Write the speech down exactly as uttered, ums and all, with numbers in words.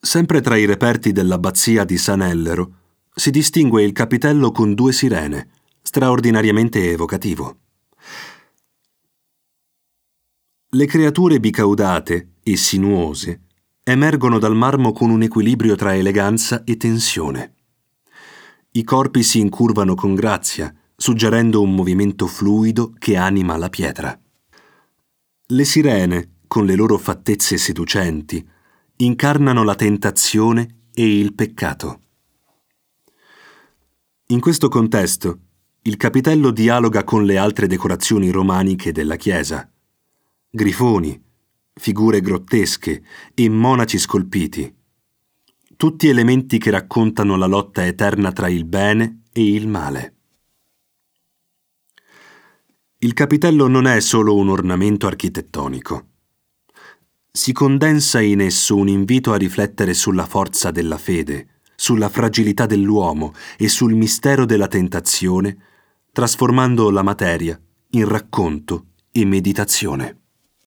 Sempre tra i reperti dell'abbazia di San'Ellero si distingue il capitello con due sirene, straordinariamente evocativo. Le creature bicaudate e sinuose emergono dal marmo con un equilibrio tra eleganza e tensione. I corpi si incurvano con grazia, suggerendo un movimento fluido che anima la pietra. Le sirene, con le loro fattezze seducenti, incarnano la tentazione e il peccato. In questo contesto, il capitello dialoga con le altre decorazioni romaniche della chiesa. Grifoni, figure grottesche e monaci scolpiti. Tutti elementi che raccontano la lotta eterna tra il bene e il male. Il capitello non è solo un ornamento architettonico. Si condensa in esso un invito a riflettere sulla forza della fede, sulla fragilità dell'uomo e sul mistero della tentazione, trasformando la materia in racconto e meditazione.